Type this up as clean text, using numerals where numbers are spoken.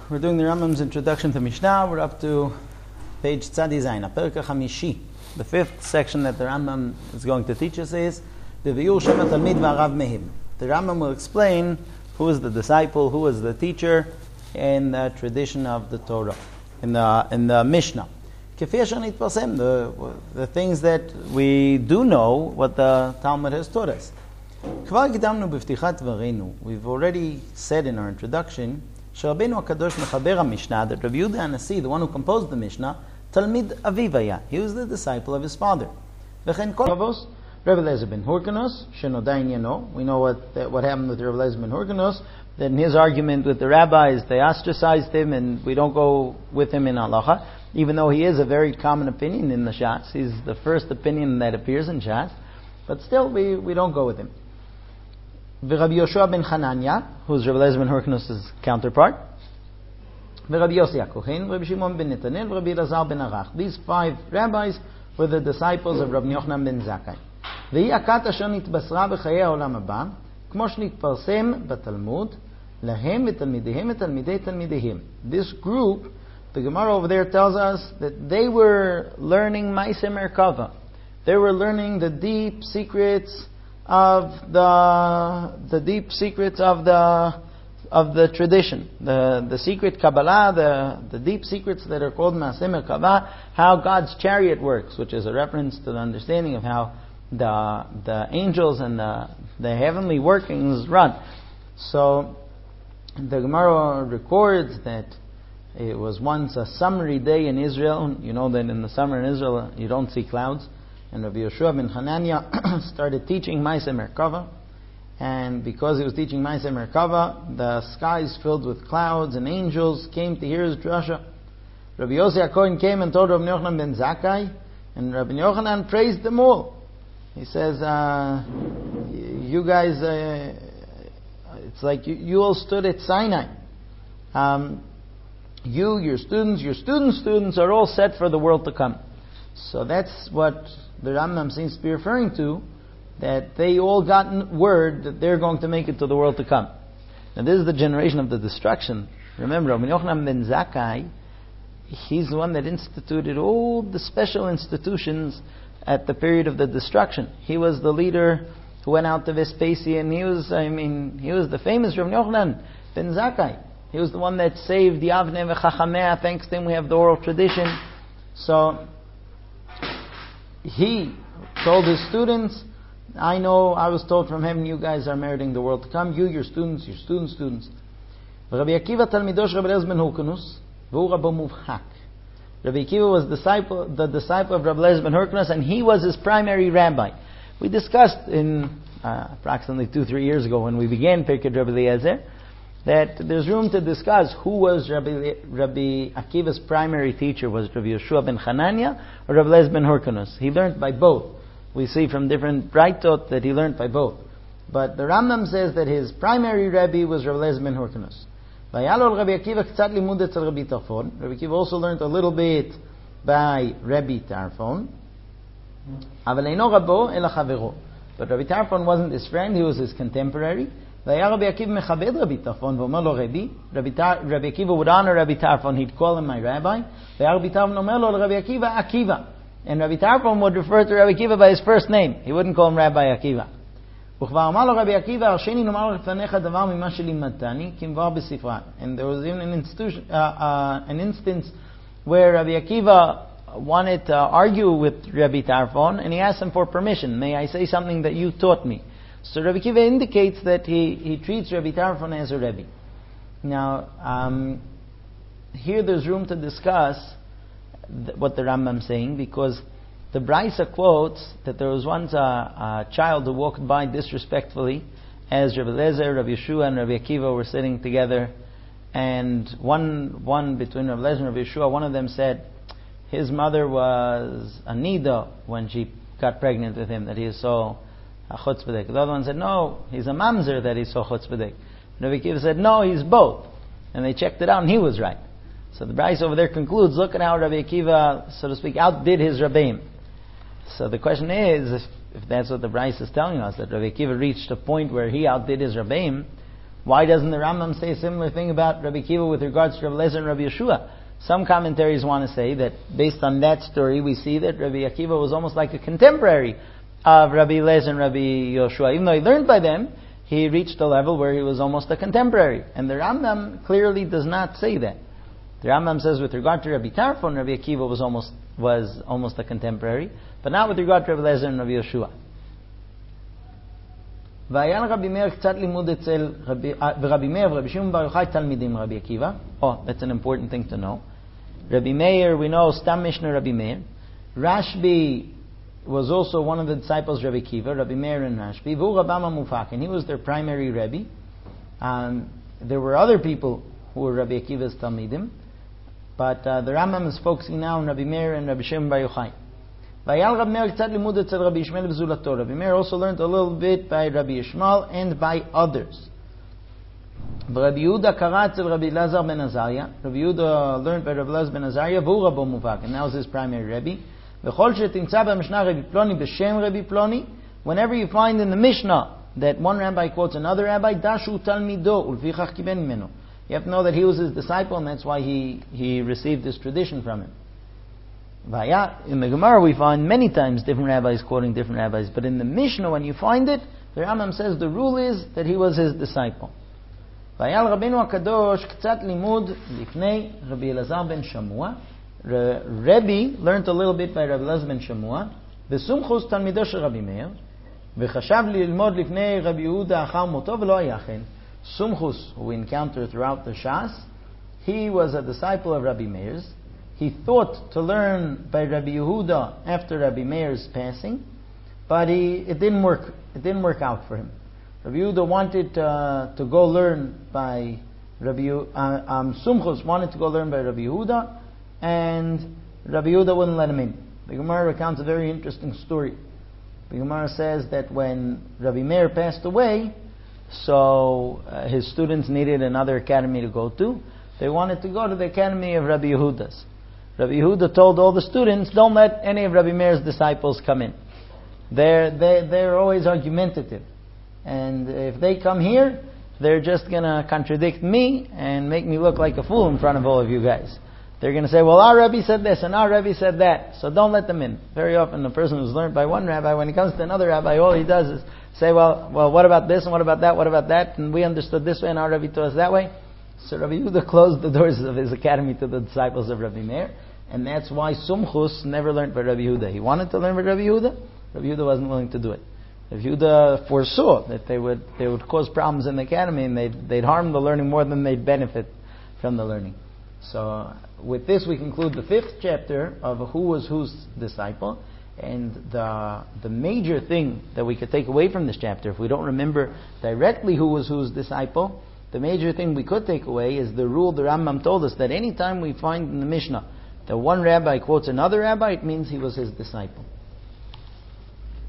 We're doing the Rambam's introduction to Mishnah. We're up to page Tzadi Zayin, Perek HaChamishi. The fifth section that the Rambam is going to teach us is the V'yur Shem HaTalmid V'Arav Mehim. The Rambam will explain who is the disciple, who is the teacher in the tradition of the Torah, in the Mishnah. Kefir Asher Nitparsem, the things that we do know, what the Talmud has taught us. We've already said in our introduction Rabbeinu HaKadosh Mechaber HaMishnah, that Rabbi Yehuda HaNasi, the one who composed the Mishnah, Talmid Aviv Haya, he was the disciple of his father. V'chen kol avos, Rabbi Eliezer ben Hyrcanus, Shenoda Inyano. We know what happened with Rabbi Eliezer ben Hyrcanus. That in his argument with the rabbis, they ostracized him, and we don't go with him in halacha, even though he is a very common opinion in the Shas. He's the first opinion that appears in Shas, but still we don't go with him. Rabbi Yoshua ben Hanania, who's Rabbi Eliezer ben Hyrcanus' counterpart. Rabbi Yossi HaKohen, Rabbi Shimon ben Netanel, Rabbi Elazar ben Arach. These five rabbis were the disciples of Rabbi Yochanan ben Zakkai. והיא הכת אשר נתבשרה בחיי העולם הבא, כמו שנתפרסם בתלמוד, להם ותלמידיהם ותלמידי תלמידיהם. This group, the Gemara over there tells us that they were learning Ma'aseh Merkava. They were learning the deep secrets of the tradition, the secret Kabbalah, the deep secrets that are called Ma'aseh Merkava, how God's chariot works, which is a reference to the understanding of how the angels and the heavenly workings run. So the Gemara records that it was once a summery day in Israel. You know that in the summer in Israel you don't see clouds. And Rabbi Yoshua ben Hanania started teaching Ma'aseh Merkava. And because he was teaching Ma'aseh Merkava, the skies filled with clouds and angels came to hear his drasha. Rabbi Yossi HaKohen came and told Rabbi Yochanan ben Zakkai, and Rabbi Yochanan praised them all. He says, you guys, it's like you all stood at Sinai. Your students are all set for the world to come. So that's what the Rambam seems to be referring to, that they all gotten word that they're going to make it to the world to come. Now this is the generation of the destruction. Remember, Rabbi Yochanan ben Zakkai, he's the one that instituted all the special institutions at the period of the destruction. He was the leader who went out to Vespasian. He was the famous Rabbi Yochanan ben Zakkai. He was the one that saved the Avnei v'Chachamei. Thanks to him we have the oral tradition. So he told his students, I was told from heaven, you guys are meriting the world to come. You, your students. Rabbi Akiva talmidosh Rabbi Eliezer ben Hyrcanus, v'hu rabo muvhak. Rabbi Akiva was the disciple of Rabbi Eliezer ben Hyrcanus, and he was his primary rabbi. We discussed in approximately 2-3 years ago when we began Pirkei Rabbi Eliezer that there's room to discuss who was Rabbi Akiva's primary teacher. Was Rabbi Yoshua ben Hanania or Rabbi Eliezer ben Hyrcanus? He learned by both. We see from different Braitot that he learned by both. But the Rambam says that his primary rabbi was Rabbi Eliezer ben Hyrcanus. Rabbi Akiva also learned a little bit by Rabbi Tarfon. But Rabbi Tarfon wasn't his friend, he was his contemporary. Rabbi Akiva would honor Rabbi Tarfon, he'd call him my rabbi. And Rabbi Tarfon would refer to Rabbi Akiva by his first name. He wouldn't call him Rabbi Akiva. And there was even an instance where Rabbi Akiva wanted to argue with Rabbi Tarfon, and he asked him for permission. May I say something that you taught me? So Rabbi Akiva indicates that he treats Rabbi Tarfon as a Rebbe. Now, here there's room to discuss what the Rambam is saying, because the Brisa quotes that there was once a child who walked by disrespectfully as Rabbi Eliezer, Rabbi Yeshua, and Rabbi Akiva were sitting together, and one between Rabbi Eliezer and Rabbi Yeshua, one of them said his mother was a nida when she got pregnant with him, that he is so chutzpahdik. The other one said, no, he's a mamzer that he's so chutzpahdik. Rabbi Akiva said, no, he's both. And they checked it out, and he was right. So the Brisa over there concludes, look at how Rabbi Akiva, so to speak, outdid his Rabbeim. So the question is, if that's what the Brisa is telling us, that Rabbi Akiva reached a point where he outdid his Rabbeim, Why doesn't the Rambam say a similar thing about Rabbi Akiva with regards to Rabbi Eliezer and Rabbi Yeshua? Some commentaries want to say that based on that story, we see that Rabbi Akiva was almost like a contemporary of Rabbi Eliezer and Rabbi Yeshua. Even though he learned by them, he reached a level where he was almost a contemporary. And the Rambam clearly does not say that. The Rambam says with regard to Rabbi Tarfon, Rabbi Akiva was almost a contemporary, but not with regard to Rabbi Eliezer and Rabbi Yeshua. והיה לרבי מאיר קצת לימוד אצל ורבי מאיר ורבי שמעון בר יוחאי תלמידים רבי עקיבא. Oh, that's an important thing to know. Rabbi Meir, we know, Stam Mishnah Rabbi Meir. Rashbi was also one of the disciples of Rabbi Akiva, Rabbi Meir and Rashbi. V'hu Rabam HaMufakin, he was their primary Rebbe. There were other people who were Rabbi Akiva's Talmidim, but the Rambam is focusing now on Rabbi Meir and Rabbi Shimon Bar Yochai. Vayal Rabbi Meir tzad limud etzel Rabbi Yishmael v'zulato. Rabbi Meir also learned a little bit by Rabbi Yishmael and by others. Rabbi Yehuda kara etzel Rabbi Elazar ben Azariah. Rabbi Yehuda learned by Rabbi Elazar ben Azariah. V'hu Rabbo Muvak, and that was his primary Rebbe. V'chol shetimtza b'mishnah Rabbi Ploni b'shem Rabbi Ploni. Whenever you find in the Mishnah that one rabbi quotes another rabbi, dashu talmido ulfichach kiben mimenu. You have to know that he was his disciple, and that's why he received this tradition from him. In the Gemara we find many times different rabbis quoting different rabbis, but in the Mishnah when you find it, the Rambam says the rule is that he was his disciple. Vayal Rabbeinu HaKadosh k'tzat limud lifnei Rabbi Elazar ben Shamua. Rebbe learned a little bit by Rabbi Elazar ben Shamua. V'sumchus talmido shel Rabbi Meir. V'chashav lilmod lifnei Rabbi Yehuda achar moto v'lo haya chen. Sumchus, who we encounter throughout the Shas, he was a disciple of Rabbi Meir's. He thought to learn by Rabbi Yehuda after Rabbi Meir's passing, but it didn't work. It didn't work out for him. Rabbi Yehuda wanted to go learn by Sumchus wanted to go learn by Rabbi Yehuda, and Rabbi Yehuda wouldn't let him in. The Gemara recounts a very interesting story. The Gemara says that when Rabbi Meir passed away, so his students needed another academy to go to. They wanted to go to the academy of Rabbi Yehuda's. Rabbi Yehuda told all the students, don't let any of Rabbi Meir's disciples come in. They're always argumentative. And if they come here, they're just going to contradict me and make me look like a fool in front of all of you guys. They're going to say, well, our Rebbe said this and our Rebbe said that, so don't let them in. Very often the person who's learned by one rabbi, when he comes to another rabbi, all he does is say, well, what about this and what about that, and we understood this way and our Rebbe taught us that way. So Rabbi Yehuda closed the doors of his academy to the disciples of Rabbi Meir, and that's why Sumchus never learned by Rabbi Yehuda. He wanted to learn by Rabbi Yehuda. Rabbi Yehuda wasn't willing to do it. Rabbi Yehuda foresaw that they would cause problems in the academy, and they'd harm the learning more than they'd benefit from the learning. So with this we conclude the 5th chapter of who was whose disciple. And the major thing that we could take away from this chapter, if we don't remember directly who was whose disciple, the major thing we could take away is the rule the Rambam told us, that any time we find in the Mishnah that one rabbi quotes another rabbi, it means he was his disciple.